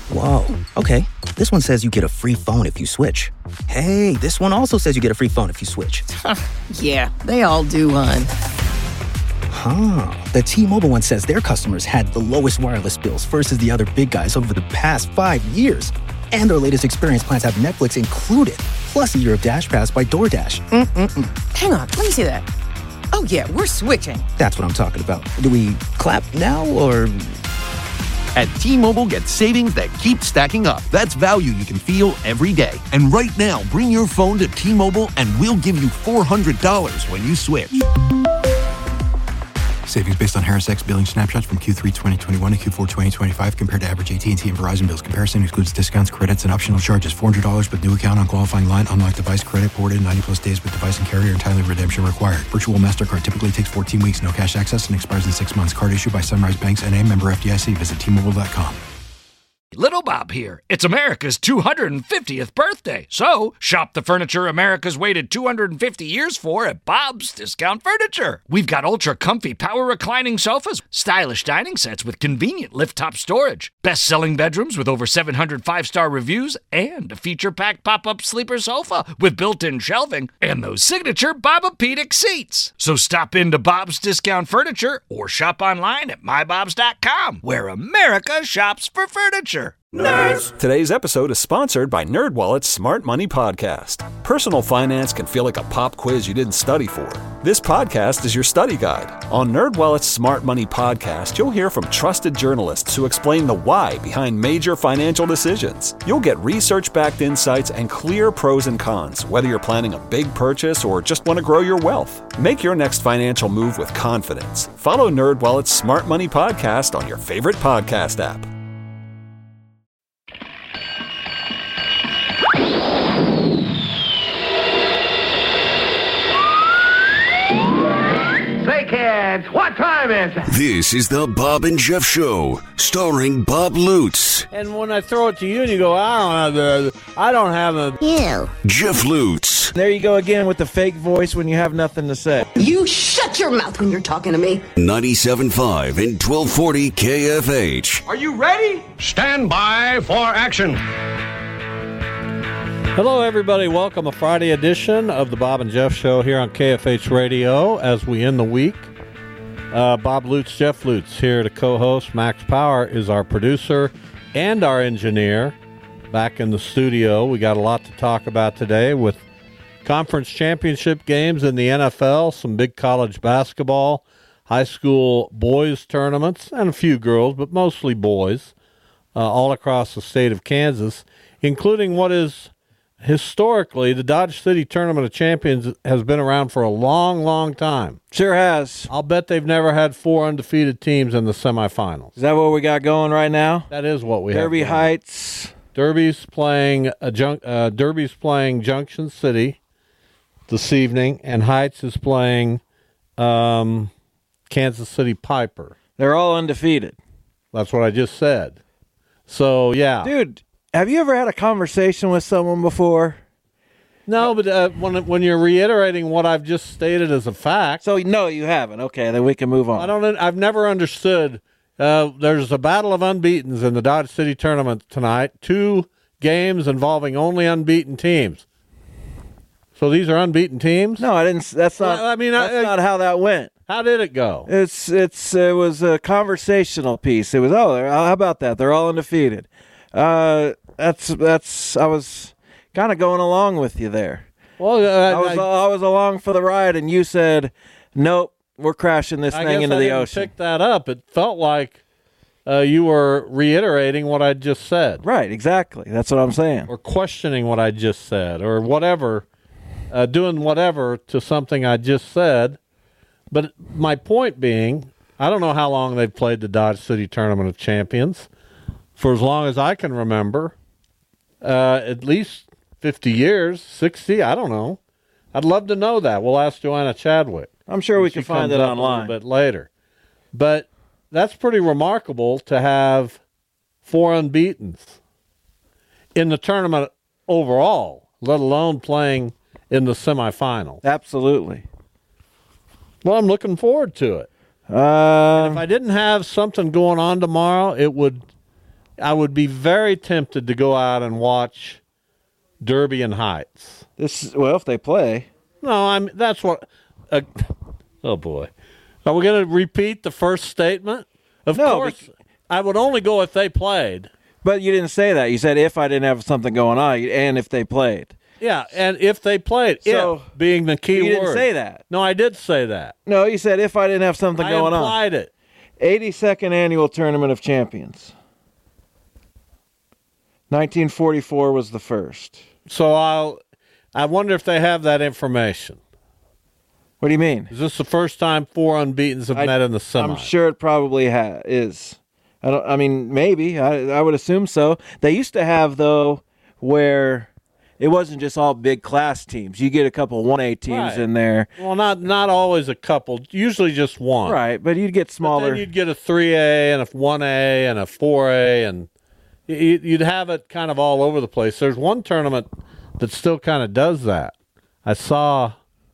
Whoa, okay. This one says you get a free phone if you switch. Hey, this one also says you get a free phone if you switch. Yeah, they all do, hon. The T-Mobile one says their customers had the lowest wireless bills versus the other big guys over the past 5 years. And their latest experience plans have Netflix included, plus a year of Dash Pass by DoorDash. Hang on, let me see that. Oh, yeah, we're switching. That's what I'm talking about. Do we clap now, or...? At T-Mobile, get savings that keep stacking up. That's value you can feel every day. And right now, bring your phone to T-Mobile and we'll give you $400 when you switch. Savings based on Harris X billing snapshots from Q3 2021 to Q4 2025 compared to average AT&T and Verizon bills. Comparison excludes discounts, credits, and optional charges. $400 with new account on qualifying line. Unlocked device credit ported 90 plus days with device and carrier and timely redemption required. Virtual MasterCard typically takes 14 weeks. No cash access and expires in 6 months. Card issued by Sunrise Banks N.A. member FDIC. Visit T-Mobile.com. Little Bob here. It's America's 250th birthday. So, shop the furniture America's waited 250 years for at Bob's Discount Furniture. We've got ultra-comfy power reclining sofas, stylish dining sets with convenient lift-top storage, best-selling bedrooms with over 700 five-star reviews, and a feature-packed pop-up sleeper sofa with built-in shelving, and those signature Bobapedic seats. So stop into Bob's Discount Furniture or shop online at mybobs.com, where America shops for furniture. Nerds! Today's episode is sponsored by NerdWallet's Smart Money Podcast. Personal finance can feel like a pop quiz you didn't study for. This podcast is your study guide. On NerdWallet's Smart Money Podcast, you'll hear from trusted journalists who explain the why behind major financial decisions. You'll get research-backed insights and clear pros and cons, whether you're planning a big purchase or just want to grow your wealth. Make your next financial move with confidence. Follow NerdWallet's Smart Money Podcast on your favorite podcast app. Say, kids, what time is it? This is the Bob and Jeff Show, starring Bob Lutz. And when I throw it to you and you go, I don't have a... Ew. Jeff Lutz. There you go again with the fake voice when you have nothing to say. You shut your mouth when you're talking to me. 97.5 and 1240 KFH. Are you ready? Stand by for action. Hello, everybody. Welcome to a Friday edition of the Bob and Jeff Show here on KFH Radio as we end the week. Bob Lutz, Jeff Lutz here to co-host. Max Power is our producer and our engineer back in the studio. We got a lot to talk about today with conference championship games in the NFL, some big college basketball, high school boys tournaments, and a few girls, but mostly boys, all across the state of Kansas, including what is... historically, the Dodge City Tournament of Champions has been around for a long, long time. Sure has. I'll bet they've never had 4 undefeated teams in the semifinals. Is that what we got going right now? That is what we have. Derby Heights. Derby's playing Junction City this evening, and Heights is playing Kansas City Piper. They're all undefeated. That's what I just said. So, yeah. Dude, have you ever had a conversation with someone before? No, but when you're reiterating what I've just stated as a fact. So, no, you haven't. Okay, then we can move on. I've never understood. There's a battle of unbeatens in the Dodge City Tournament tonight. 2 games involving only unbeaten teams. So these are unbeaten teams? No, I didn't. That's not. I mean, that's not how that went. How did it go? It was a conversational piece. It was how about that? They're all undefeated. I was kind of going along with you there. Well, I was along for the ride, and you said, "Nope, we're crashing this thing into the ocean." I picked that up. It felt like you were reiterating what I just said. Right, exactly. That's what I'm saying. Or questioning what I just said, or whatever, doing whatever to something I just said. But my point being, I don't know how long they've played the Dodge City Tournament of Champions. For as long as I can remember, at least 50 years, 60, I don't know. I'd love to know that. We'll ask Joanna Chadwick. I'm sure we can find it online a little bit later. But that's pretty remarkable to have 4 unbeatens in the tournament overall, let alone playing in the semifinals. Absolutely. Well, I'm looking forward to it. And if I didn't have something going on tomorrow, it would I would be very tempted to go out and watch Derby and Heights. If they play. No, that's what. Oh boy, are we going to repeat the first statement? Of course, I would only go if they played. But you didn't say that. You said if I didn't have something going on, and if they played. Yeah, and if they played, so, if being the key word. You didn't say that. No, I did say that. No, you said if I didn't have something going on. I implied it. 82nd Annual Tournament of Champions. 1944 was the first. So I wonder if they have that information. What do you mean? Is this the first time 4 unbeatens have met in the semi? I'm sure it probably is. I mean, maybe. I would assume so. They used to have, though, where it wasn't just all big class teams. You get a couple 1A teams in there. Well, not always a couple. Usually just one. Right, but you'd get smaller. But then you'd get a 3A and a 1A and a 4A, and you'd have it kind of all over the place. There's one tournament that still kind of does that. I saw...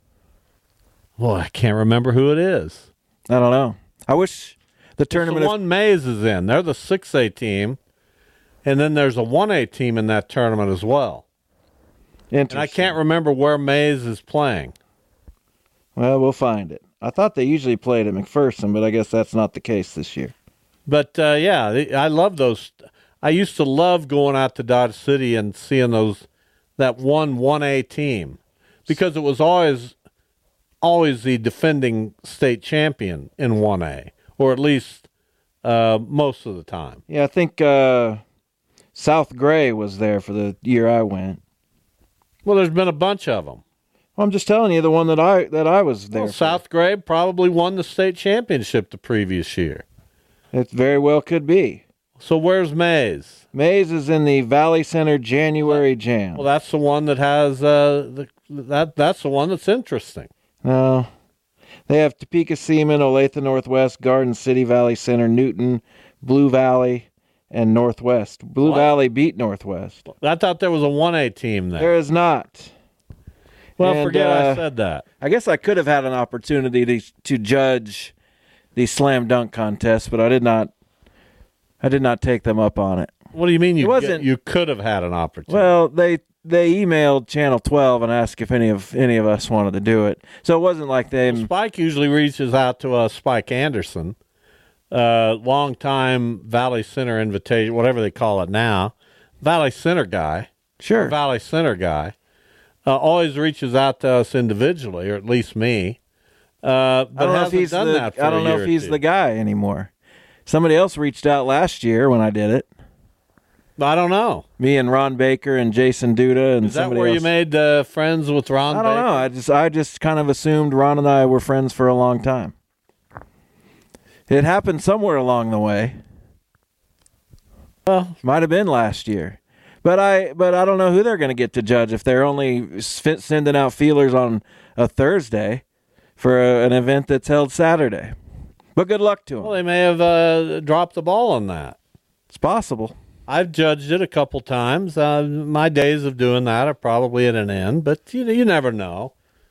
Well, I can't remember who it is. I don't know. I wish the tournament... The one Mays is in. They're the 6A team, and then there's a 1A team in that tournament as well. And I can't remember where Mays is playing. Well, we'll find it. I thought they usually played at McPherson, but I guess that's not the case this year. But, I love those. I used to love going out to Dodge City and seeing that 1A team because it was always the defending state champion in 1A, or at least most of the time. Yeah, I think South Gray was there for the year I went. Well, there's been a bunch of them. Well, I'm just telling you the one that I was there for. South Gray probably won the state championship the previous year. It very well could be. So where's Mays? Mays is in the Valley Center January Jam. Well, that's the one that has that's the one that's interesting. No. They have Topeka Seaman, Olathe Northwest, Garden City, Valley Center, Newton, Blue Valley, and Northwest. Blue Valley beat Northwest. I thought there was a 1A team there. There is not. Well, forget I said that. I guess I could have had an opportunity to judge the slam dunk contest, but I did not take them up on it. What do you mean you could have had an opportunity? Well, they emailed Channel 12 and asked if any of us wanted to do it. So it wasn't like they... Well, Spike usually reaches out to Spike Anderson, longtime Valley Center invitation, whatever they call it now. Valley Center guy. Sure. Valley Center guy. Always reaches out to us individually, or at least me. But I don't know if he's the guy anymore. Somebody else reached out last year when I did it. I don't know. Me and Ron Baker and Jason Duda and somebody else. Is that where you made friends with Ron Baker? I don't know. I just kind of assumed Ron and I were friends for a long time. It happened somewhere along the way. Well, might have been last year. But I don't know who they're going to get to judge if they're only sending out feelers on a Thursday for an event that's held Saturday. But good luck to them. Well, they may have dropped the ball on that. It's possible. I've judged it a couple times. My days of doing that are probably at an end, but you never know.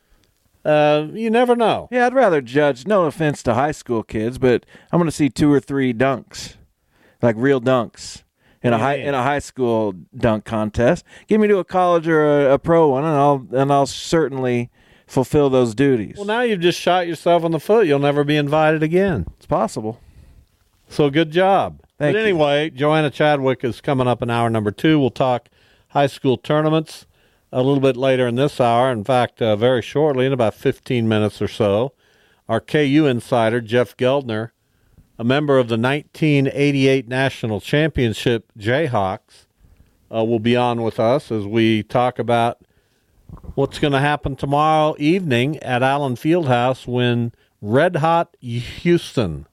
You never know. Yeah, I'd rather judge, no offense to high school kids, but I'm going to see 2 or 3 dunks, like real dunks, in a high school dunk contest. Give me to a college or a pro one, and I'll certainly fulfill those duties. Well, now you've just shot yourself in the foot. You'll never be invited again. It's possible. So good job. Thank you. Anyway, Joanna Chadwick is coming up in hour number 2. We'll talk high school tournaments a little bit later in this hour. In fact, very shortly, in about 15 minutes or so, our KU insider, Jeff Geldner, a member of the 1988 National Championship Jayhawks, will be on with us as we talk about what's going to happen tomorrow evening at Allen Fieldhouse when Red Hot Houston.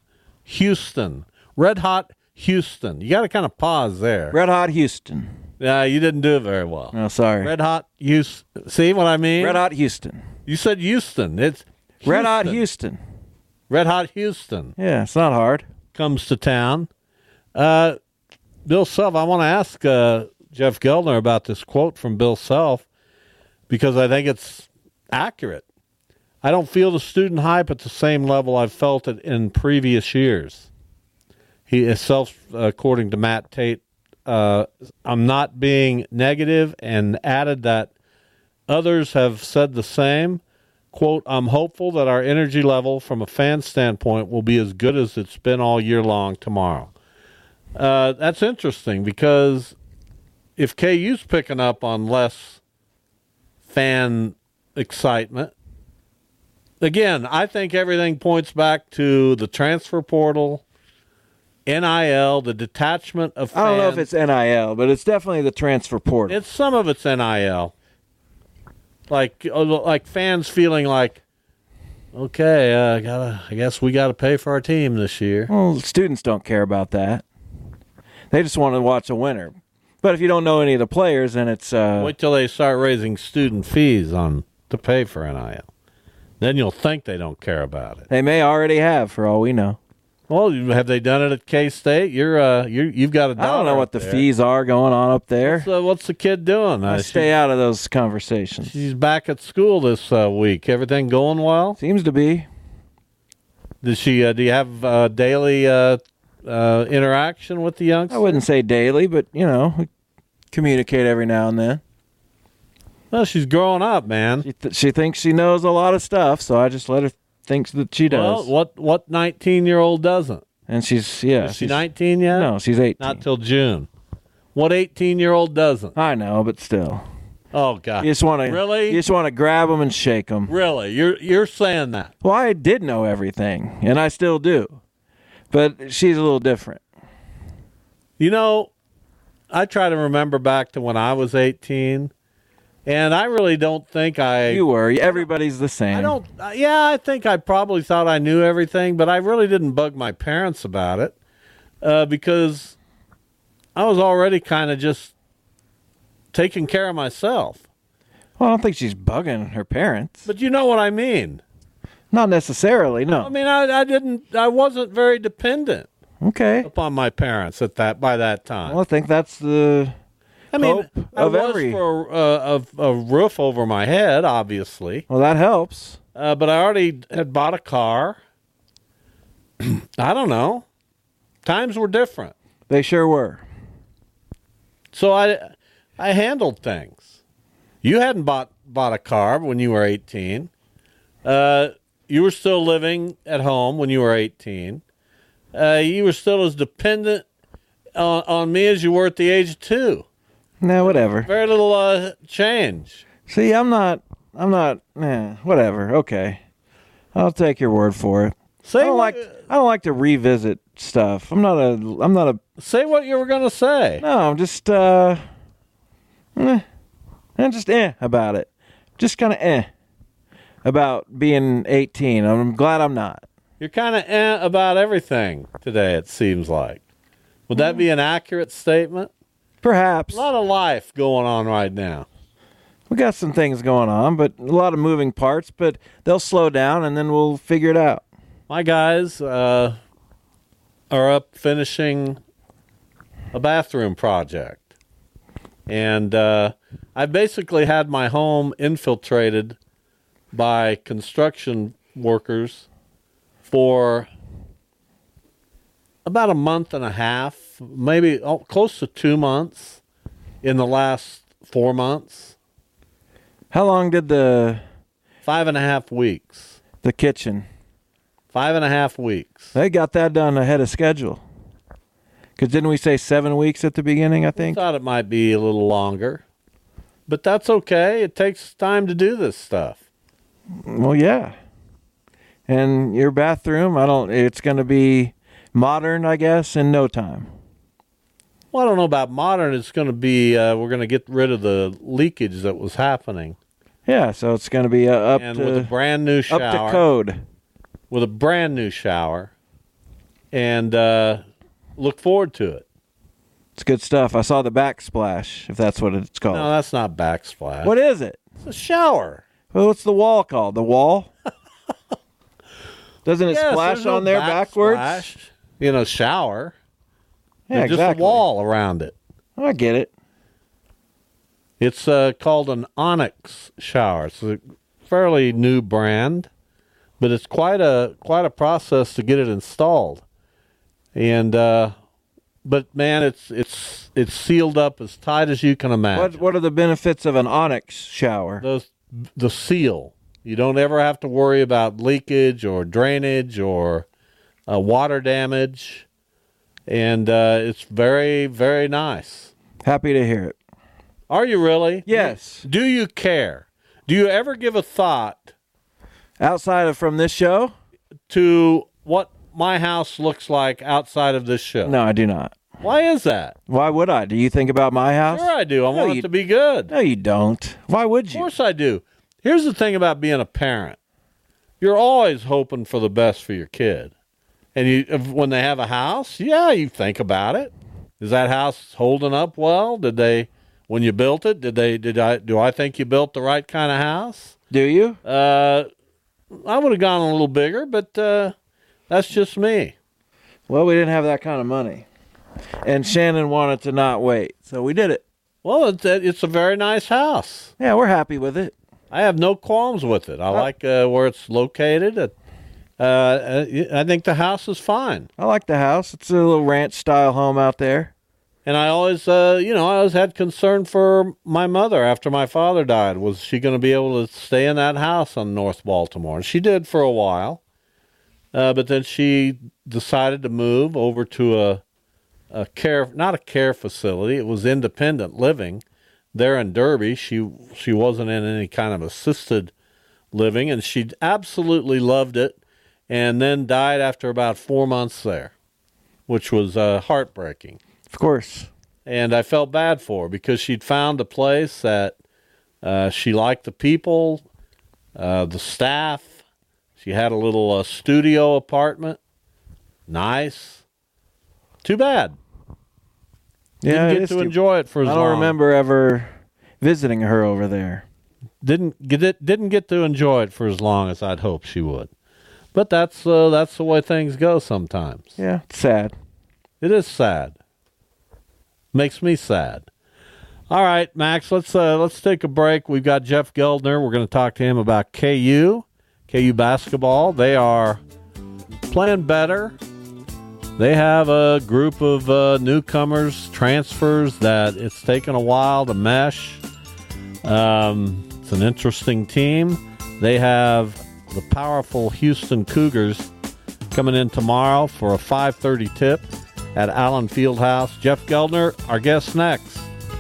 Red Hot Houston. You got to kind of pause there. Red Hot Houston. Yeah, you didn't do it very well. No, sorry. Red Hot Houston. See what I mean? Red Hot Houston. You said Houston. It's Houston. Red Hot Houston. Red Hot Houston. Yeah, it's not hard. Comes to town. Bill Self, I want to ask Jeff Geldner about this quote from Bill Self because I think it's accurate. I don't feel the student hype at the same level I've felt it in previous years. He is according to Matt Tate I'm not being negative, and added that others have said the same. Quote, I'm hopeful that our energy level from a fan standpoint will be as good as it's been all year long tomorrow. That's interesting because if KU's picking up on less fan excitement, again, I think everything points back to the transfer portal, NIL, the detachment of fans. I don't know if it's NIL, but it's definitely the transfer portal. Some of it's NIL. Like fans feeling like, okay, I guess we got to pay for our team this year. Well, students don't care about that. They just want to watch a winner. But if you don't know any of the players, then it's wait till they start raising student fees to pay for NIL. Then you'll think they don't care about it. They may already have, for all we know. Well, have they done it at K-State? You've got a daughter. I don't know what the fees are going on up there. What's the kid doing? I stay out of those conversations. She's back at school this week. Everything going well? Seems to be. Does she? Do you have daily interaction with the youngsters? I wouldn't say daily, but we communicate every now and then. Well, she's growing up, man. She thinks she knows a lot of stuff, so I just let her think that she does. Well, what 19-year-old doesn't? And she's Is she 19 yet? No, she's 18. Not till June. What 18-year-old doesn't? I know, but still. Oh God! You just want to really? You just want to grab them and shake them. Really? You're saying that? Well, I did know everything, and I still do, but she's a little different. I try to remember back to when I was 18, and I really don't think You were. Everybody's the same. I don't. I think I probably thought I knew everything, but I really didn't bug my parents about it because I was already kind of just taking care of myself. Well, I don't think she's bugging her parents. But you know what I mean. Not necessarily, no. I mean, I wasn't very dependent. Okay. Upon my parents by that time. Well, I think that's the hope of every. For a roof over my head, obviously. Well, that helps. But I already had bought a car. I don't know. Times were different. They sure were. So I handled things. You hadn't bought a car when you were 18. You were still living at home when you were 18. You were still as dependent on me as you were at the age of 2. No, whatever. Very little change. See, I'm not, whatever. Okay. I'll take your word for it. I don't like to revisit stuff. I'm not a. Say what you were going to say. No, I'm just, about it. Just kind of about being 18. I'm glad I'm not. You're kind of about everything today, it seems like. Would that be an accurate statement? Perhaps. A lot of life going on right now. We got some things going on, but a lot of moving parts, but they'll slow down and then we'll figure it out. My guys are up finishing a bathroom project. And I basically had my home infiltrated by construction workers for about a month and a half, maybe close to 2 months in the last 4 months. How long did 5.5 weeks. The kitchen? 5.5 weeks. They got that done ahead of schedule. Because didn't we say 7 weeks at the beginning, I think? I thought it might be a little longer. But that's okay. It takes time to do this stuff. Well, yeah. And your bathroom, it's going to be modern, I guess, in no time. Well, I don't know about modern. It's going to be, we're going to get rid of the leakage that was happening. Yeah, so it's going to be with a brand new shower. Up to code. With a brand new shower. And look forward to it. It's good stuff. I saw the backsplash, if that's what it's called. No, that's not backsplash. What is it? It's a shower. Well, what's the wall called? The wall? Doesn't it splash on there backwards? Shower. Yeah, Just exactly. a wall around it. I get it. It's called an Onyx shower. It's a fairly new brand, but it's quite a process to get it installed. And but man, it's sealed up as tight as you can imagine. What are the benefits of an Onyx shower? The seal. You don't ever have to worry about leakage or drainage or water damage, and it's very, very nice. Happy to hear it. Are you really? Yes. Do you care? Do you ever give a thought outside of from this show to what my house looks like outside of this show? No, I do not. Why is that? Why would I? Do you think about my house? Sure I do. I want it to be good. No, you don't. Why would you? Of course I do. Here's the thing about being a parent. You're always hoping for the best for your kid. And when they have a house, you think about it. Is that house holding up well? When you built it, do I think you built the right kind of house? Do you? I would have gone a little bigger, but that's just me. Well, we didn't have that kind of money. And Shannon wanted to not wait, so we did it. Well, it's a very nice house. Yeah, we're happy with it. I have no qualms with it. I like where it's located. I think the house is fine. I like the house. It's a little ranch-style home out there. And I always, I always had concern for my mother after my father died. Was she going to be able to stay in that house on North Baltimore? And she did for a while. But then she decided to move over to not a care facility. It was independent living there in Derby. She wasn't in any kind of assisted living, and she absolutely loved it, and then died after about 4 months there, which was heartbreaking. Of course. And I felt bad for her because she'd found a place that she liked the people, the staff. She had a little studio apartment. Nice. Too bad. Yeah, Didn't get to enjoy it for as long. I don't remember ever visiting her over there. Didn't get to enjoy it for as long as I'd hoped she would. But that's the way things go sometimes. Yeah, it's sad. It is sad. Makes me sad. All right, Max, let's take a break. We've got Jeff Geldner. We're going to talk to him about KU basketball. They are playing better. They have a group of newcomers, transfers that it's taken a while to mesh. It's an interesting team. They have the powerful Houston Cougars coming in tomorrow for a 5:30 tip at Allen Fieldhouse. Jeff Geldner, our guest next.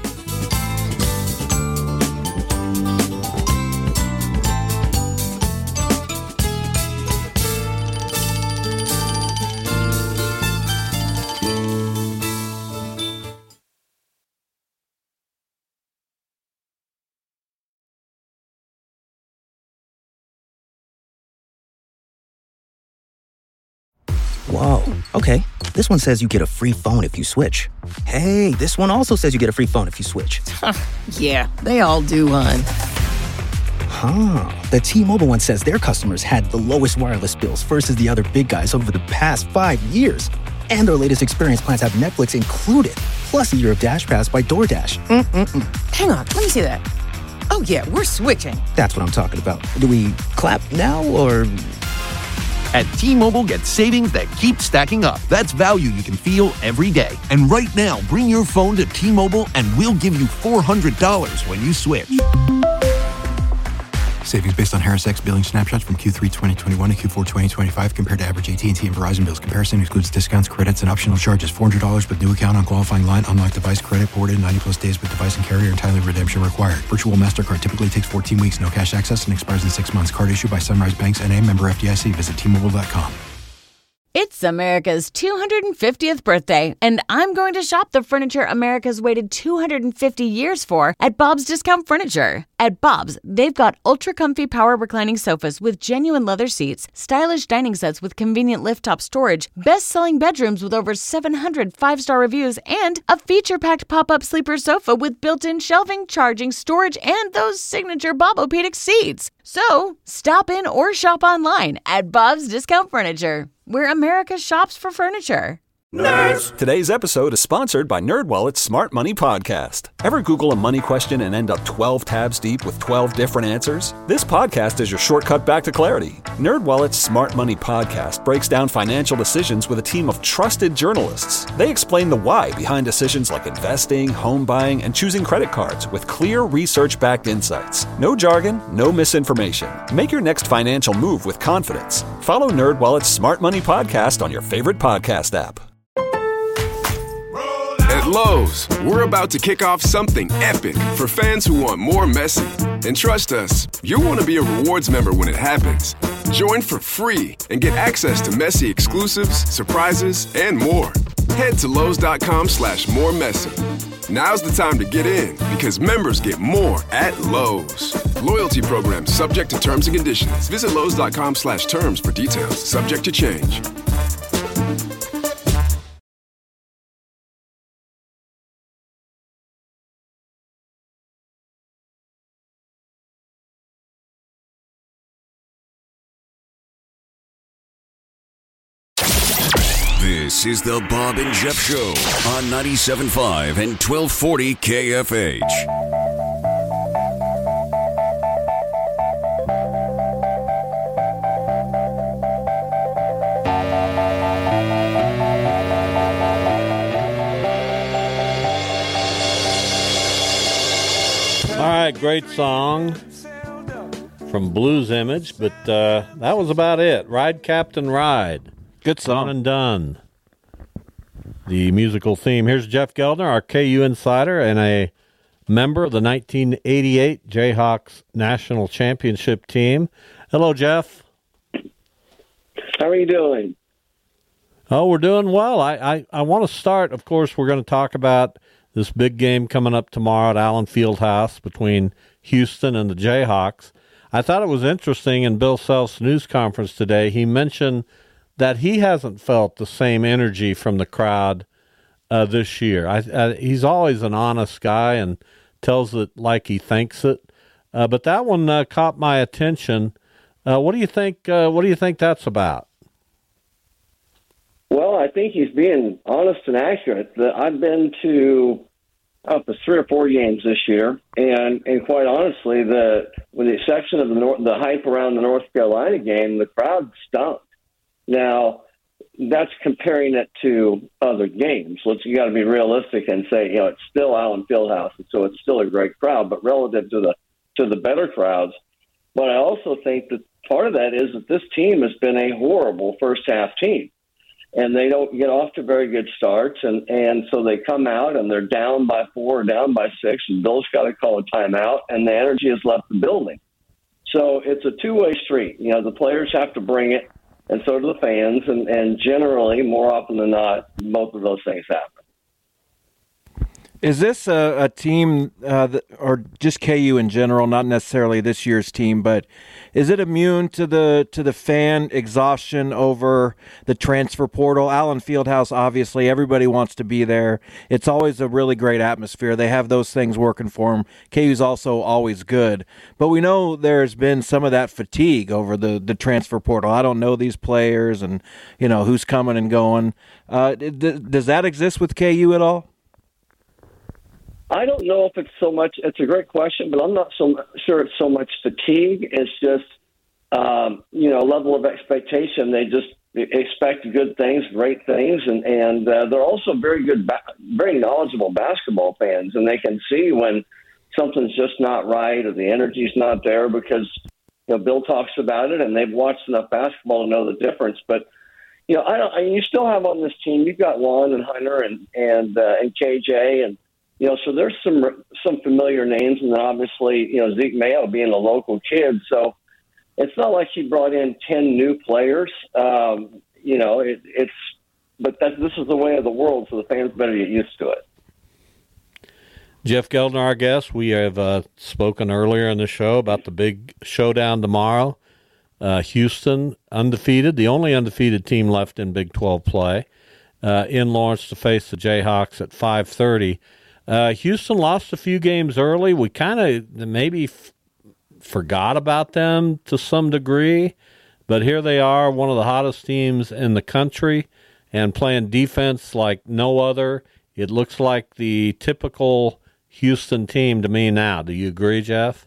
Whoa, okay. This one says you get a free phone if you switch. Hey, this one also says you get a free phone if you switch. Yeah, they all do, hon. Huh. The T-Mobile one says their customers had the lowest wireless bills versus the other big guys over the past 5 years. And their latest experience plans have Netflix included, plus a year of Dash Pass by DoorDash. Hang on, let me see that. Oh, yeah, we're switching. That's what I'm talking about. Do we clap now, or... At T-Mobile, get savings that keep stacking up. That's value you can feel every day. And right now, bring your phone to T-Mobile and we'll give you $400 when you switch. Savings based on Harris X billing snapshots from Q3 2021 to Q4 2025 compared to average AT&T and Verizon bills. Comparison excludes discounts, credits, and optional charges. $400 with new account on qualifying line. Unlocked device credit ported 90-plus days with device and carrier. Entirely redemption required. Virtual MasterCard typically takes 14 weeks. No cash access and expires in 6 months. Card issued by Sunrise Banks N.A. Member FDIC. Visit T-Mobile.com. It's America's 250th birthday, and I'm going to shop the furniture America's waited 250 years for at Bob's Discount Furniture. At Bob's, they've got ultra-comfy power reclining sofas with genuine leather seats, stylish dining sets with convenient lift-top storage, best-selling bedrooms with over 700 five-star reviews, and a feature-packed pop-up sleeper sofa with built-in shelving, charging, storage, and those signature Bob-O-Pedic seats. So, stop in or shop online at Bob's Discount Furniture, where America shops for furniture. Nerds! Today's episode is sponsored by NerdWallet's Smart Money Podcast. Ever Google a money question and end up 12 tabs deep with 12 different answers? This podcast is your shortcut back to clarity. NerdWallet's Smart Money Podcast breaks down financial decisions with a team of trusted journalists. They explain the why behind decisions like investing, home buying, and choosing credit cards with clear research-backed insights. No jargon, no misinformation. Make your next financial move with confidence. Follow NerdWallet's Smart Money Podcast on your favorite podcast app. At Lowe's, we're about to kick off something epic for fans who want more Messi. And trust us, you'll want to be a rewards member when it happens. Join for free and get access to Messi exclusives, surprises, and more. Head to Lowe's.com/moremessy. Now's the time to get in because members get more at Lowe's. Loyalty program subject to terms and conditions. Visit Lowe's.com/terms for details. Subject to change. This is the Bob and Jeff Show on 97.5 and 1240 KFH. All right, great song from Blues Image, but that was about it. Ride, Captain, Ride. Good song. Done and done. The musical theme. Here's Jeff Geldner, our KU insider, and a member of the 1988 Jayhawks National Championship team. Hello, Jeff. How are you doing? Oh, we're doing well. I want to start, of course, we're going to talk about this big game coming up tomorrow at Allen Fieldhouse between Houston and the Jayhawks. I thought it was interesting in Bill Self's news conference today. He mentioned that he hasn't felt the same energy from the crowd this year. He's always an honest guy and tells it like he thinks it. But that one caught my attention. What do you think? What do you think that's about? Well, I think he's being honest and accurate. I've been to up to 3 or 4 games this year, and quite honestly, with the exception of the hype around the North Carolina game, the crowd stunk. Now, that's comparing it to other games. You got to be realistic and say, it's still Allen Fieldhouse, and so it's still a great crowd. But relative to the better crowds, but I also think that part of that is that this team has been a horrible first half team, and they don't get off to very good starts, and so they come out and they're down by 4 or down by 6, and Bill's got to call a timeout, and the energy has left the building. So it's a two-way street. The players have to bring it, and so do the fans, and generally, more often than not, both of those things happen. Is this a team, or just KU in general, not necessarily this year's team, but is it immune to the fan exhaustion over the transfer portal? Allen Fieldhouse, obviously, everybody wants to be there. It's always a really great atmosphere. They have those things working for them. KU's also always good. But we know there's been some of that fatigue over the transfer portal. I don't know these players and, who's coming and going. Does that exist with KU at all? I don't know if it's so much. It's a great question, but I'm not so sure it's so much fatigue. It's just, level of expectation. They just expect good things, great things, and they're also very good, very knowledgeable basketball fans, and they can see when something's just not right or the energy's not there because Bill talks about it, and they've watched enough basketball to know the difference. But you still have on this team. You've got Juan and Hunter and KJ and. So there's some familiar names, and then obviously, Zeke Mayo being a local kid. So it's not like he brought in 10 new players. But this is the way of the world, so the fans better get used to it. Jeff Geldner, our guest, we have spoken earlier in the show about the big showdown tomorrow. Houston, undefeated, the only undefeated team left in Big 12 play, in Lawrence to face the Jayhawks at 5:30. Houston lost a few games early. We kind of maybe forgot about them to some degree, but here they are, one of the hottest teams in the country, and playing defense like no other. It looks like the typical Houston team to me now. Do you agree, Jeff?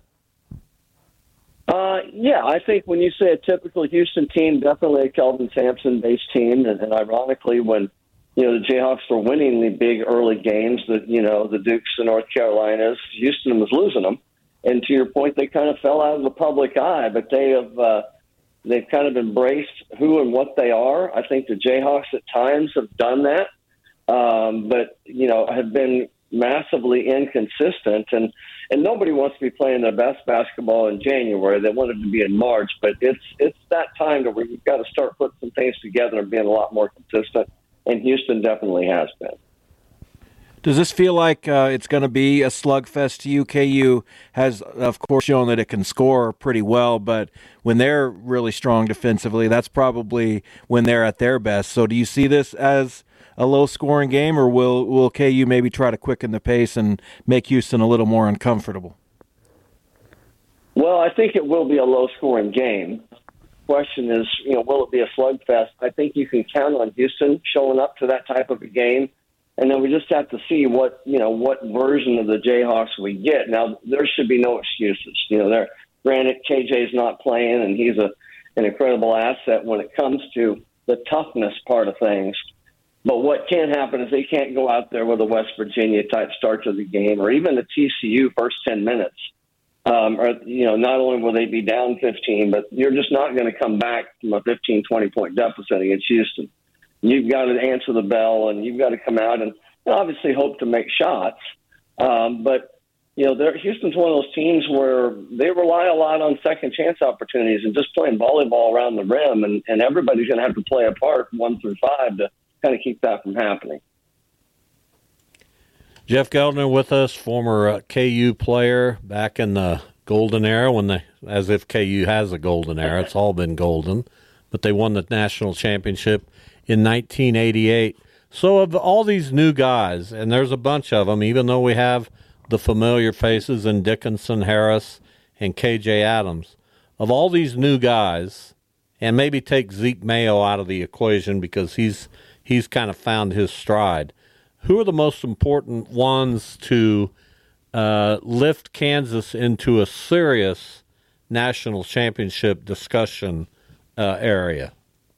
Yeah, I think when you say a typical Houston team, definitely a Kelvin Sampson-based team. And ironically, when the Jayhawks were winning the big early games, the Dukes and North Carolinas, Houston was losing them. And to your point, they kind of fell out of the public eye, but they've kind of embraced who and what they are. I think the Jayhawks at times have done that, but have been massively inconsistent. And nobody wants to be playing their best basketball in January. They want it to be in March, but it's that time to where you've got to start putting some things together and being a lot more consistent. And Houston definitely has been. Does this feel like it's going to be a slugfest to you? KU has, of course, shown that it can score pretty well, but when they're really strong defensively, that's probably when they're at their best. So do you see this as a low-scoring game, or will KU maybe try to quicken the pace and make Houston a little more uncomfortable? Well, I think it will be a low-scoring game. The question is, will it be a slugfest? I think you can count on Houston showing up to that type of a game. And then we just have to see what version of the Jayhawks we get. Now, there should be no excuses. Granted, KJ's not playing, and he's an incredible asset when it comes to the toughness part of things. But what can happen is they can't go out there with a West Virginia-type start to the game, or even a TCU first 10 minutes. Not only will they be down 15, but you're just not going to come back from a 15, 20-point deficit against Houston. You've got to answer the bell, and you've got to come out and obviously hope to make shots. But Houston's one of those teams where they rely a lot on second chance opportunities and just playing volleyball around the rim, and everybody's going to have to play a part 1 through 5 to kind of keep that from happening. Jeff Geldner with us, former KU player back in the golden era, as if KU has a golden era. It's all been golden, but they won the national championship in 1988. So of all these new guys, and there's a bunch of them, even though we have the familiar faces in Dickinson, Harris, and KJ Adams, of all these new guys, and maybe take Zeke Mayo out of the equation because he's kind of found his stride, who are the most important ones to lift Kansas into a serious national championship discussion area?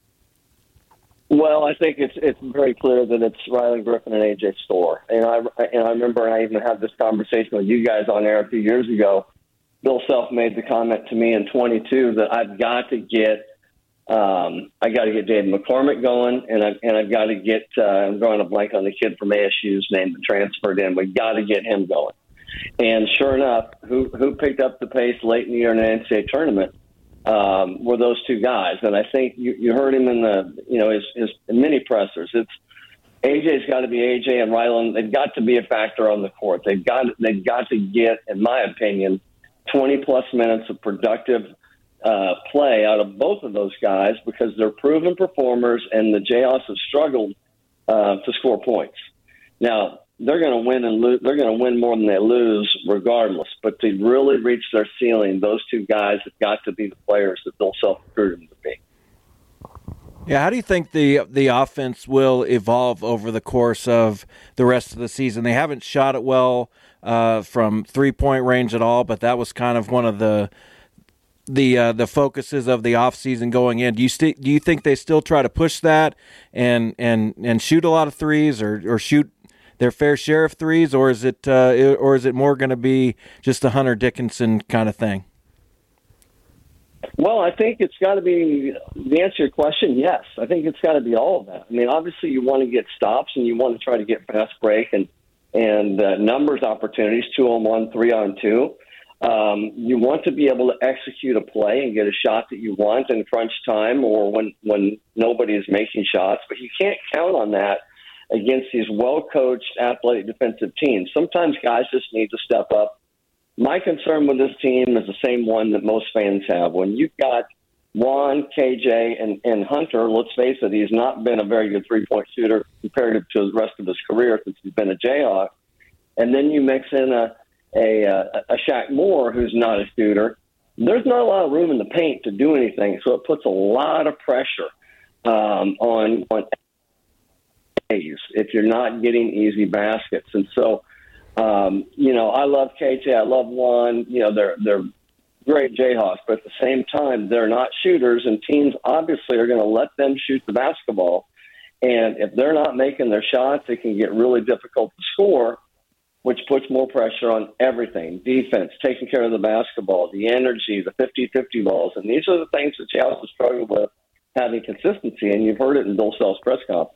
Well, I think it's very clear that it's Rylan Griffin and AJ Storr. And I remember I even had this conversation with you guys on air a few years ago. Bill Self made the comment to me in 22 that I've got to get David McCormick going, and I've got to get I'm drawing a blank on the kid from ASU's name that transferred in. We've got to get him going. And sure enough, who picked up the pace late in the year in the NCAA tournament were those two guys. And I think you heard him in his mini pressers. It's AJ's got to be AJ, and Rylan, they've got to be a factor on the court. They've got to get, in my opinion, 20-plus minutes of productive play out of both of those guys because they're proven performers, and the Jayhawks have struggled to score points. Now, they're going to win and lose. They're going to win more than they lose regardless. But to really reach their ceiling, those two guys have got to be the players that they'll self-recruit them to be. Yeah, how do you think the offense will evolve over the course of the rest of the season? They haven't shot it well from three-point range at all, but that was kind of one of the focuses of the offseason going in. Do you think they still try to push that and shoot a lot of threes or shoot their fair share of threes, or is it more going to be just a Hunter Dickinson kind of thing? Well, I think it's got to be, the answer to your question, yes. I think it's got to be all of that. I mean, obviously you want to get stops and you want to try to get fast break and numbers opportunities, 2-on-1, 3-on-2. You want to be able to execute a play and get a shot that you want in crunch time or when nobody is making shots, but you can't count on that against these well-coached athletic defensive teams. Sometimes guys just need to step up. My concern with this team is the same one that most fans have. When you've got Juan, KJ, and Hunter, let's face it, he's not been a very good three-point shooter comparative to the rest of his career since he's been a Jayhawk. And then you mix in a Shaq Moore who's not a shooter. There's not a lot of room in the paint to do anything, so it puts a lot of pressure on days if you're not getting easy baskets. And so, I love KJ. I love Juan. They're great Jayhawks, but at the same time, they're not shooters, and teams obviously are going to let them shoot the basketball. And if they're not making their shots, it can get really difficult to score, which puts more pressure on everything: defense, taking care of the basketball, the energy, the 50-50 balls. And these are the things that Jayhawks have struggled with, having consistency, and you've heard it in Bill Self's press conference.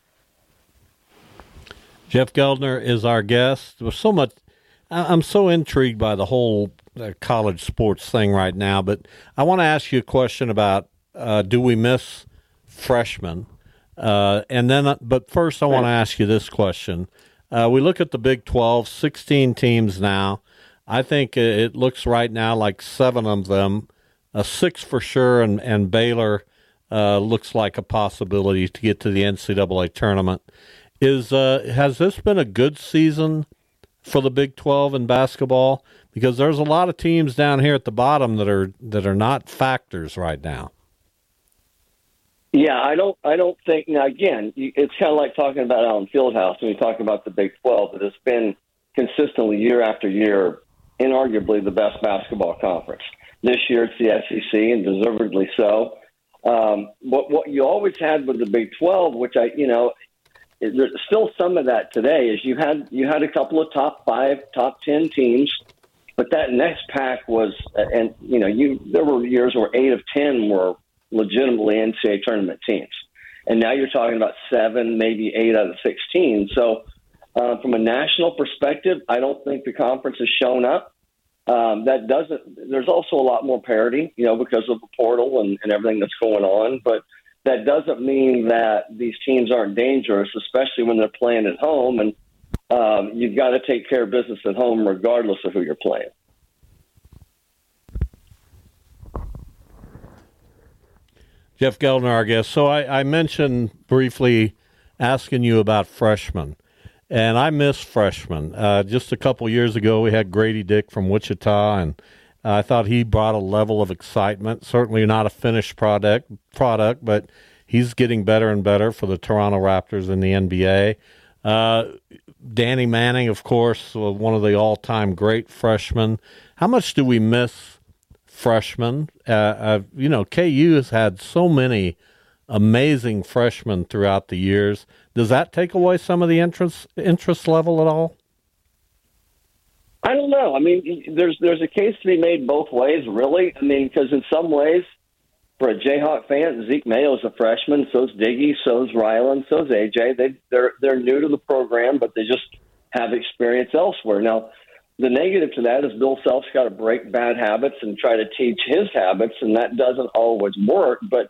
Jeff Geldner is our guest. There's so much. I'm so intrigued by the whole college sports thing right now, but I want to ask you a question about do we miss freshmen? But first I want to ask you this question. We look at the Big 12, 16 teams now. I think it looks right now like 7 of them, 6 for sure, and Baylor looks like a possibility to get to the NCAA tournament. Has this been a good season for the Big 12 in basketball? Because there's a lot of teams down here at the bottom that are not factors right now. Yeah, I don't think. Now, again, it's kind of like talking about Allen Fieldhouse when you talk about the Big 12. That it's been consistently year after year, inarguably the best basketball conference. This year it's the SEC, and deservedly so. What you always had with the Big 12, which there's still some of that today, is you had a couple of top 5, top 10 teams, but that next pack was, and there were years where 8 of 10 were legitimately NCAA tournament teams, and now you're talking about 7, maybe 8 out of 16. So, from a national perspective, I don't think the conference has shown up. There's also a lot more parity, because of the portal and everything that's going on, but that doesn't mean that these teams aren't dangerous, especially when they're playing at home. And you've got to take care of business at home regardless of who you're playing. Jeff Geldner, our guest. So I mentioned briefly asking you about freshmen, and I miss freshmen. Just a couple years ago, we had Grady Dick from Wichita, and I thought he brought a level of excitement. Certainly not a finished product, but he's getting better and better for the Toronto Raptors in the NBA. Danny Manning, of course, one of the all-time great freshmen. How much do we miss freshmen? KU has had so many amazing freshmen throughout the years. Does that take away some of the interest level at all? I don't know. I mean, there's a case to be made both ways, really. I mean, because in some ways, for a Jayhawk fan, Zeke Mayo is a freshman. So's Diggy. So's Ryland. So's AJ. They're new to the program, but they just have experience elsewhere. Now, the negative to that is Bill Self's got to break bad habits and try to teach his habits, and that doesn't always work. But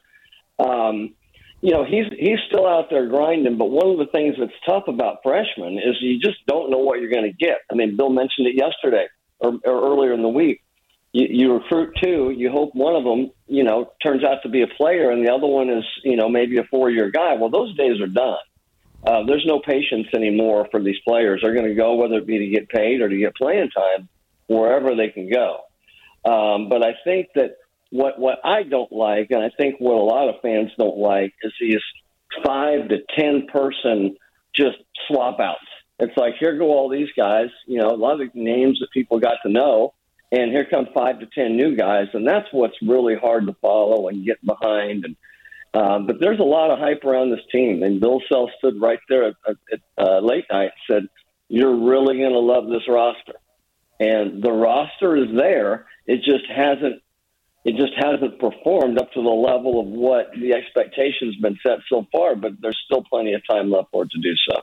he's still out there grinding. But one of the things that's tough about freshmen is you just don't know what you're going to get. I mean, Bill mentioned it yesterday or earlier in the week. You recruit 2, you hope one of them, turns out to be a player, and the other one is, maybe a 4-year guy. Well, those days are done. There's no patience anymore for these players. They're going to go, whether it be to get paid or to get playing time, wherever they can go. But I think that what I don't like, and I think what a lot of fans don't like, is these 5 to 10 person just swap outs. It's like, here go all these guys, a lot of the names that people got to know, and here come 5 to 10 new guys, and that's what's really hard to follow and get behind. And but there's a lot of hype around this team, and Bill Self stood right there at late night and said, "You're really going to love this roster," and the roster is there. It just hasn't performed up to the level of what the expectation's been set so far. But there's still plenty of time left for it to do so.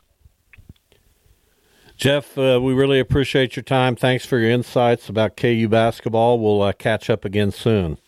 Jeff, we really appreciate your time. Thanks for your insights about KU basketball. We'll catch up again soon.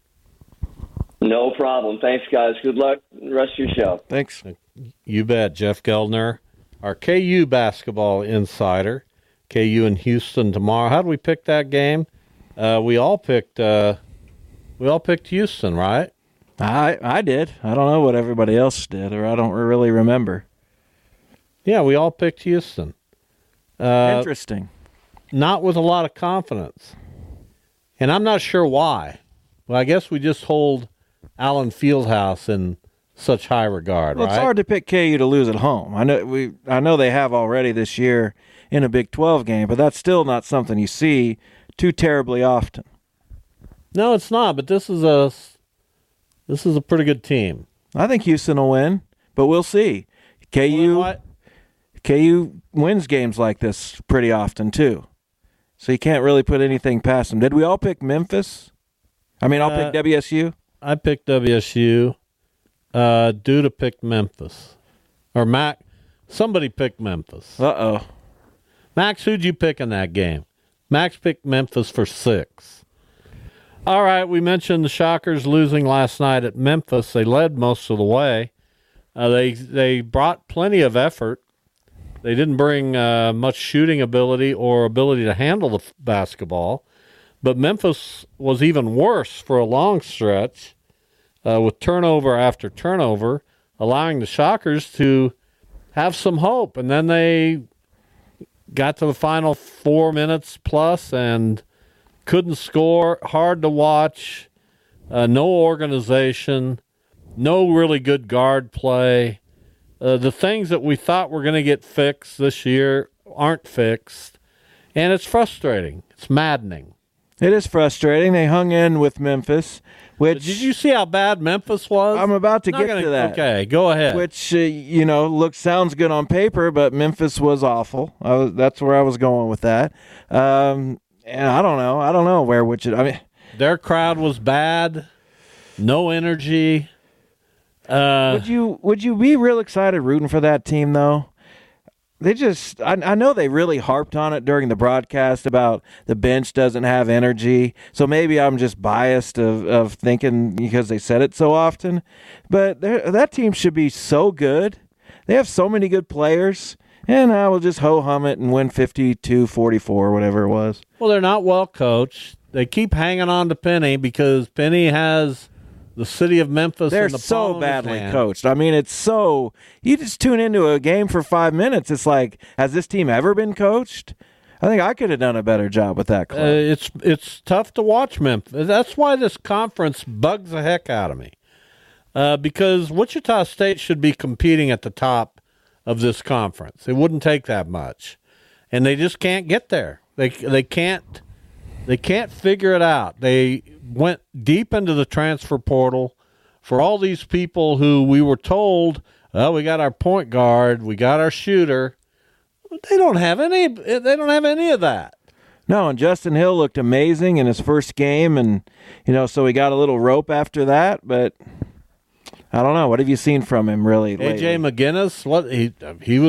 No problem. Thanks, guys. Good luck the rest of your show. Thanks. You bet. Jeff Geldner, our KU basketball insider. KU in Houston tomorrow. How did we pick that game? We all picked Houston, right? I did. I don't know what everybody else did, or I don't really remember. Yeah, we all picked Houston. Interesting. Not with a lot of confidence. And I'm not sure why. Well, I guess we just hold Allen Fieldhouse in such high regard, well, right? It's hard to pick KU to lose at home. I know they have already this year in a Big 12 game, but that's still not something you see too terribly often. No, it's not, but this is a pretty good team. I think Houston will win, but we'll see. KU wins games like this pretty often too. So you can't really put anything past them. Did we all pick Memphis? I'll pick WSU. I picked WSU. Duda picked Memphis. Or Mac, somebody picked Memphis. Uh-oh. Max, who'd you pick in that game? Max picked Memphis for 6. All right, we mentioned the Shockers losing last night at Memphis. They led most of the way. They brought plenty of effort. They didn't bring much shooting ability or ability to handle the basketball. But Memphis was even worse for a long stretch with turnover after turnover, allowing the Shockers to have some hope. And then they got to the final 4 minutes plus and couldn't score, hard to watch, no organization, no really good guard play. The things that we thought were going to get fixed this year aren't fixed, and it's frustrating. It's maddening. It is frustrating. They hung in with Memphis, which... Did you see how bad Memphis was? I'm about to get to that. Okay, go ahead. Which, sounds good on paper, but Memphis was awful. That's where I was going with that. And I don't know. Their crowd was bad. No energy. Would you be real excited rooting for that team, though? They just, I know they really harped on it during the broadcast about the bench doesn't have energy. So maybe I'm just biased of thinking because they said it so often. But that team should be so good. They have so many good players. And I will just ho-hum it and win 52-44, whatever it was. Well, they're not well coached. They keep hanging on to Penny because Penny has the city of Memphis. They're in the so palm of his badly hand. coached. It's so... You just tune into a game for 5 minutes. It's like, has this team ever been coached? I think I could have done a better job with that club. It's tough to watch Memphis. That's why this conference bugs the heck out of me. Because Wichita State should be competing at the top of this conference. It wouldn't take that much. And they just can't get there. They can't figure it out. They went deep into the transfer portal for all these people who we were told, oh, we got our point guard, we got our shooter. They don't have any of that. No, and Justin Hill looked amazing in his first game, and so he got a little rope after that, but I don't know. What have you seen from him really lately? AJ McGinnis, what he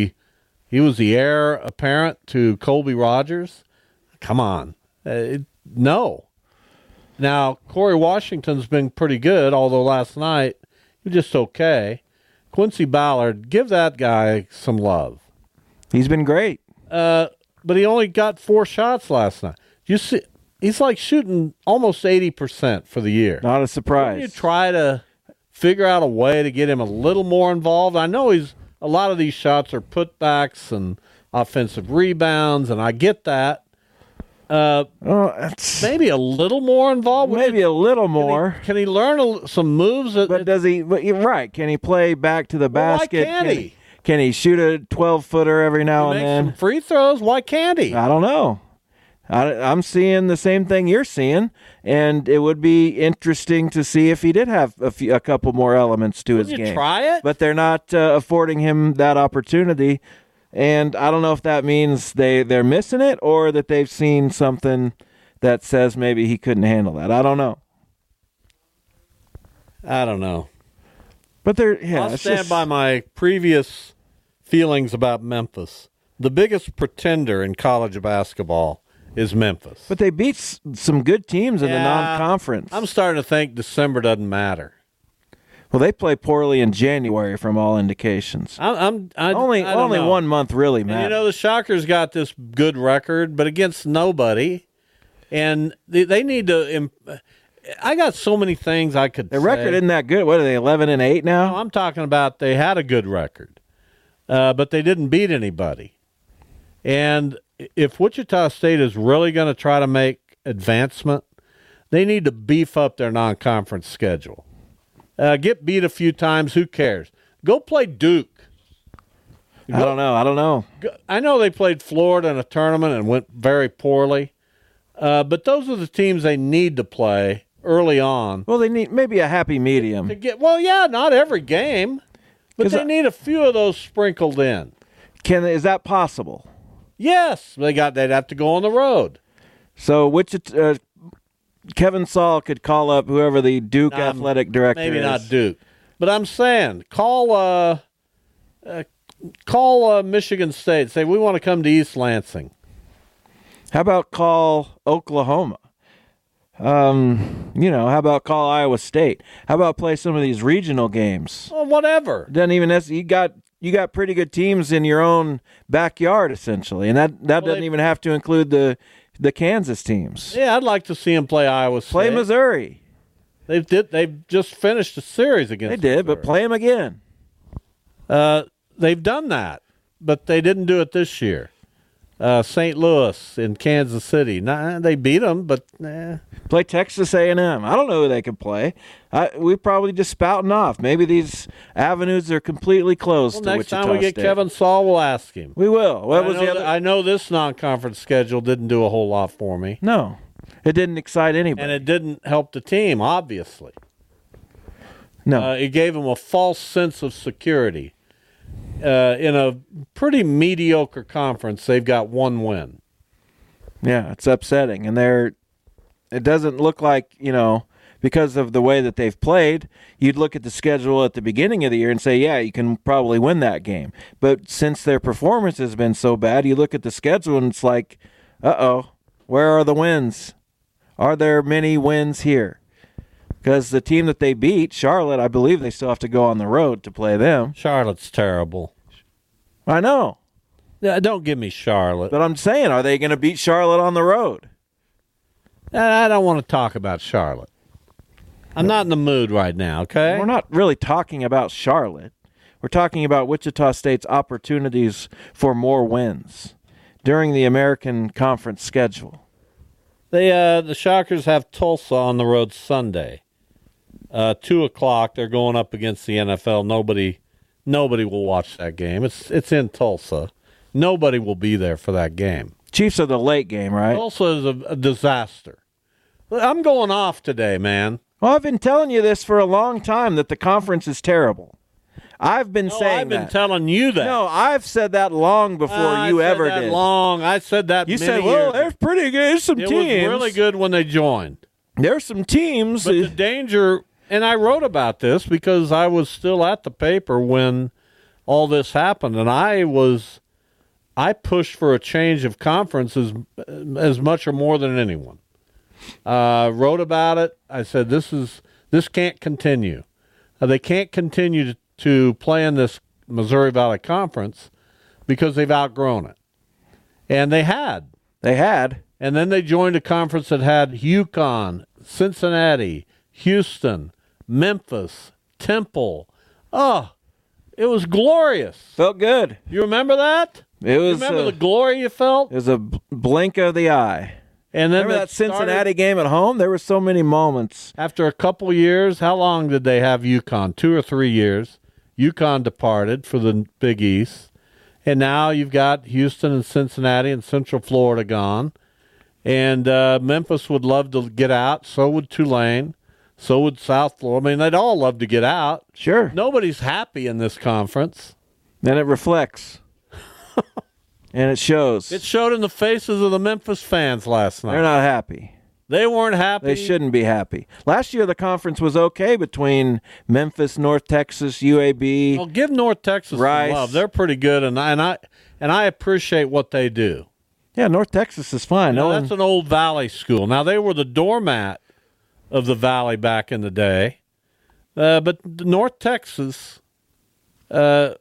was the heir apparent to Colby Rogers. Come on. No. Now, Corey Washington's been pretty good, although last night he was just okay. Quincy Ballard, give that guy some love. He's been great. But he only got 4 shots last night. You see, he's like shooting almost 80% for the year. Not a surprise. Wouldn't you try to figure out a way to get him a little more involved? I know a lot of these shots are putbacks and offensive rebounds, and I get that. Maybe a little more involved. Maybe a little more. Can he learn some moves? But does he? But you're right. Can he play back to the basket? Why can't he? Can he shoot a 12-footer every now and then? Make some free throws. Why can't he? I don't know. I'm seeing the same thing you're seeing, and it would be interesting to see if he did have a couple more elements to his game. Try it, but they're not affording him that opportunity. And I don't know if that means they're missing it or that they've seen something that says maybe he couldn't handle that. I don't know. But I'll stand by my previous feelings about Memphis. The biggest pretender in college basketball is Memphis. But they beat some good teams in the non-conference. I'm starting to think December doesn't matter. Well, they play poorly in January from all indications. Only 1 month really matters. And the Shockers got this good record, but against nobody. And they need to I got so many things I could say. The record isn't that good. What are they, 11-8 now? No, I'm talking about they had a good record, but they didn't beat anybody. And if Wichita State is really going to try to make advancement, they need to beef up their non-conference schedule. Get beat a few times, who cares? Go play Duke. I don't know. I know they played Florida in a tournament and went very poorly, but those are the teams they need to play early on. Well, they need maybe a happy medium. Not every game, but they need a few of those sprinkled in. Is that possible? Yes, they'd have to go on the road. So Kevin Saul could call up whoever the Duke athletic director is. Maybe not Duke, but I'm saying call Michigan State. Say we want to come to East Lansing. How about call Oklahoma? How about call Iowa State? How about play some of these regional games? Well, whatever. Doesn't even you got pretty good teams in your own backyard essentially, and that doesn't even have to include the Kansas teams. Yeah, I'd like to see them play Iowa State. Play Missouri. They've just finished a series against. They did, Missouri. But play them again. They've done that, but they didn't do it this year. St. Louis in Kansas City. They beat them, but play Texas A&M. I don't know who they can play. We're probably just spouting off. Maybe these avenues are completely closed to next Wichita time we get State. Kevin Saul, we'll ask him. We will. I know this non-conference schedule didn't do a whole lot for me. No, it didn't excite anybody, and it didn't help the team. Obviously, no. It gave them a false sense of security. In a pretty mediocre conference, they've got one win. Yeah, it's upsetting. And it doesn't look like, because of the way that they've played, you'd look at the schedule at the beginning of the year and say, yeah, you can probably win that game. But since their performance has been so bad, you look at the schedule and it's like, uh-oh, where are the wins? Are there many wins here? Because the team that they beat, Charlotte, I believe they still have to go on the road to play them. Charlotte's terrible. I know. Yeah, don't give me Charlotte. But I'm saying, are they going to beat Charlotte on the road? I don't want to talk about Charlotte. I'm not in the mood right now, okay? We're not really talking about Charlotte. We're talking about Wichita State's opportunities for more wins during the American Conference schedule. The Shockers have Tulsa on the road Sunday. 2:00, they're going up against the NFL. Nobody will watch that game. It's in Tulsa. Nobody will be there for that game. Chiefs are the late game, right? Tulsa is a disaster. I'm going off today, man. Well, I've been telling you this for a long time, that the conference is terrible. I've been saying I've been telling you that. No, I've said that long before you ever did. I said that You many said, well, years there's pretty good. There's some teams. It was really good when they joined. There's some teams. But the danger, and I wrote about this because I was still at the paper when all this happened, and I pushed for a change of conferences as much or more than anyone. Wrote about it. I said, this can't continue. They can't continue to play in this Missouri Valley Conference because they've outgrown it. And they had. And then they joined a conference that had UConn, Cincinnati, Houston, Memphis, Temple. Oh, it was glorious. Felt good. You remember that? It was. You remember the glory you felt? It was a blink of the eye. And then remember that Cincinnati game at home? There were so many moments. After a couple years, how long did they have UConn? 2 or 3 years. UConn departed for the Big East. And now you've got Houston and Cincinnati and Central Florida gone. And Memphis would love to get out. So would Tulane. So would South Florida. I mean, they'd all love to get out. Sure. Nobody's happy in this conference. Then it reflects. And it shows. It showed in the faces of the Memphis fans last night. They're not happy. They weren't happy. They shouldn't be happy. Last year, the conference was okay between Memphis, North Texas, UAB. Well, give North Texas Rice. some love. They're pretty good, and I appreciate what they do. Yeah, North Texas is fine. That's an old Valley school. Now, they were the doormat of the Valley back in the day. But North Texas, yeah,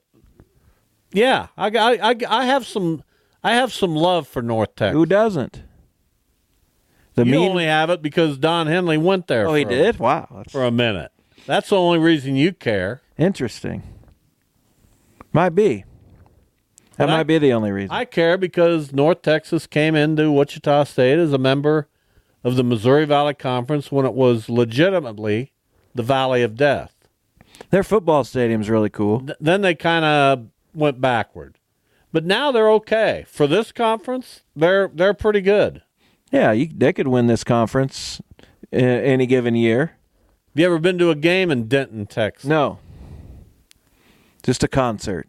I have some love for North Texas. Who doesn't? You only have it because Don Henley went there. Oh, he did? Wow. For a minute. That's the only reason you care. Interesting. Might be. That might be the only reason. I care because North Texas came into Wichita State as a member of the Missouri Valley Conference when it was legitimately the Valley of Death. Their football stadium's really cool. Then they kind of went backward. But now they're okay. For this conference, they're pretty good. Yeah, they could win this conference any given year. Have you ever been to a game in Denton, Texas? No. Just a concert.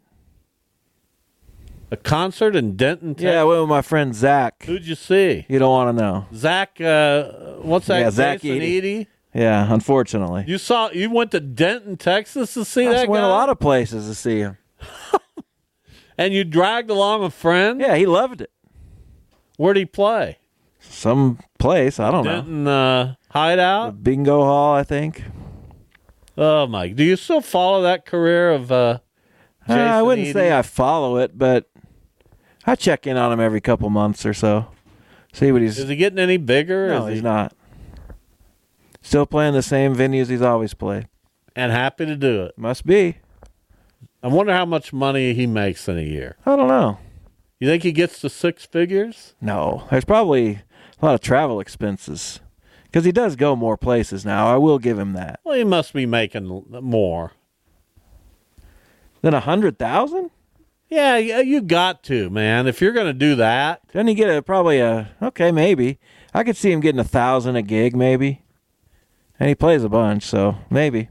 A concert in Denton, Texas? Yeah, I went with my friend Zach. Who'd you see? You don't want to know. Zach, what's that? Yeah, Zach Jason Eady? Yeah, unfortunately. You went to Denton, Texas to see that guy? I went a lot of places to see him. And you dragged along a friend? Yeah, he loved it. Where'd he play? Some place, I don't know. Denton Hideout? The Bingo Hall, I think. Oh, my. Do you still follow that career of Jason I wouldn't Eady? say I follow it, but I check in on him every couple months or so. See what he's... Is he getting any bigger? No, he's not. Still playing the same venues he's always played. And happy to do it. Must be. I wonder how much money he makes in a year. I don't know. You think he gets to 6 figures? No. There's probably a lot of travel expenses. Because he does go more places now. I will give him that. Well, he must be making more. Than 100,000? Yeah, you got to, man. If you're going to do that. Doesn't he get okay, maybe. I could see him getting 1,000 a gig, maybe. And he plays a bunch, so maybe.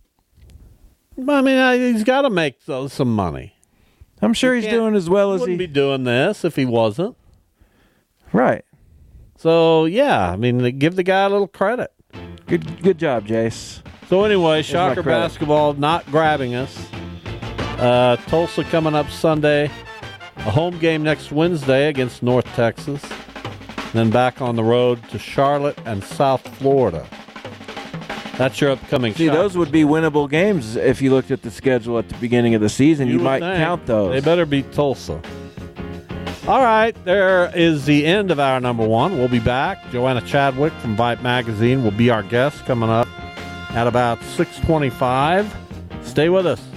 I mean, he's got to make some money. I'm sure he's doing as well as he wouldn't be doing this if he wasn't. Right. So, yeah, I mean, give the guy a little credit. Good job, Jace. So, anyway, Shocker basketball not grabbing us. Tulsa coming up Sunday. A home game next Wednesday against North Texas. Then back on the road to Charlotte and South Florida. That's your upcoming shot. Those would be winnable games if you looked at the schedule at the beginning of the season. You might count those. They better beat Tulsa. All right, there is the end of our number one. We'll be back. Joanna Chadwick from Vibe Magazine will be our guest coming up at about 6:25. Stay with us.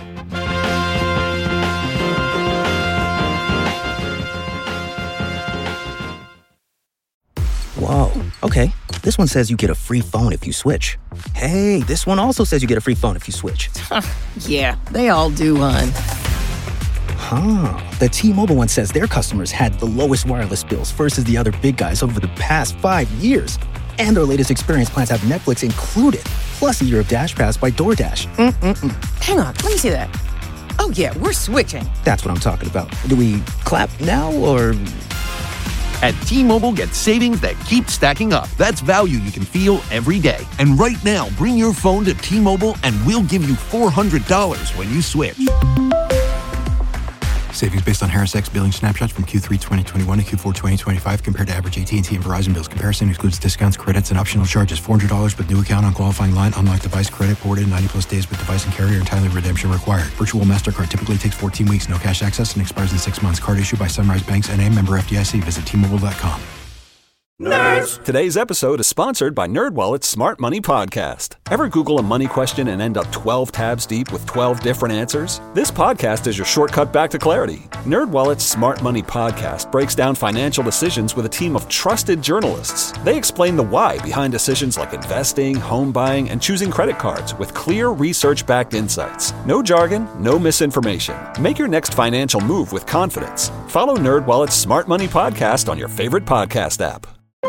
Whoa, okay. This one says you get a free phone if you switch. Hey, this one also says you get a free phone if you switch. Yeah, they all do, hon. Huh. The T-Mobile one says their customers had the lowest wireless bills versus the other big guys over the past 5 years. And their latest experience plans have Netflix included, plus a year of Dash Pass by DoorDash. Hang on, let me see that. Oh, yeah, we're switching. That's what I'm talking about. Do we clap now, or... At T-Mobile, get savings that keep stacking up. That's value you can feel every day. And right now, bring your phone to T-Mobile and we'll give you $400 when you switch. Savings based on Harris X billing snapshots from Q3 2021 to Q4 2025 compared to average AT&T and Verizon bills. Comparison excludes discounts, credits, and optional charges. $400 with new account on qualifying line. Unlocked device credit ported 90-plus days with device and carrier. Entirely redemption required. Virtual MasterCard typically takes 14 weeks. No cash access and expires in 6 months. Card issued by Sunrise Banks N.A. Member FDIC. Visit T-Mobile.com. Nerds! Today's episode is sponsored by NerdWallet's Smart Money Podcast. Ever Google a money question and end up 12 tabs deep with 12 different answers? This podcast is your shortcut back to clarity. NerdWallet's Smart Money Podcast breaks down financial decisions with a team of trusted journalists. They explain the why behind decisions like investing, home buying, and choosing credit cards with clear research-backed insights. No jargon, no misinformation. Make your next financial move with confidence. Follow NerdWallet's Smart Money Podcast on your favorite podcast app.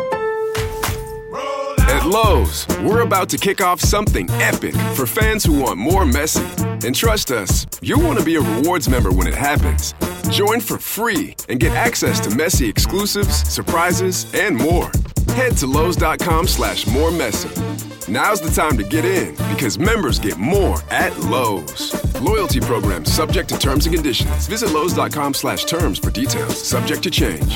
At Lowe's, we're about to kick off something epic for fans who want more Messi. And trust us, you'll want to be a rewards member when it happens. Join for free and get access to Messi exclusives, surprises, and more. Head to Lowe's.com/moremessy. Now's the time to get in because members get more at Lowe's. Loyalty program subject to terms and conditions. Visit Lowe's.com/terms for details. Subject to change.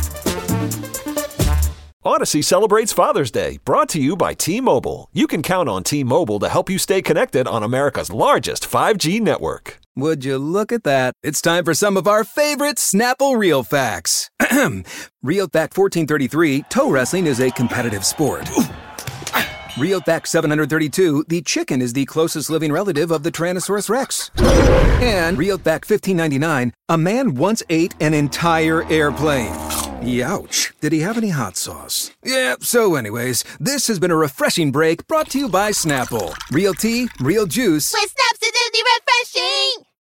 Odyssey celebrates Father's Day, brought to you by T-Mobile. You can count on T-Mobile to help you stay connected on America's largest 5G network. Would you look at that? It's time for some of our favorite Snapple Real Facts. Real Fact 1433, toe wrestling is a competitive sport. Real Fact 732, the chicken is the closest living relative of the Tyrannosaurus Rex. And Real Fact 1599, a man once ate an entire airplane. Youch. Did he have any hot sauce? Yeah, so anyways, this has been a refreshing break brought to you by Snapple. Real tea, real juice. With Snapple refreshing!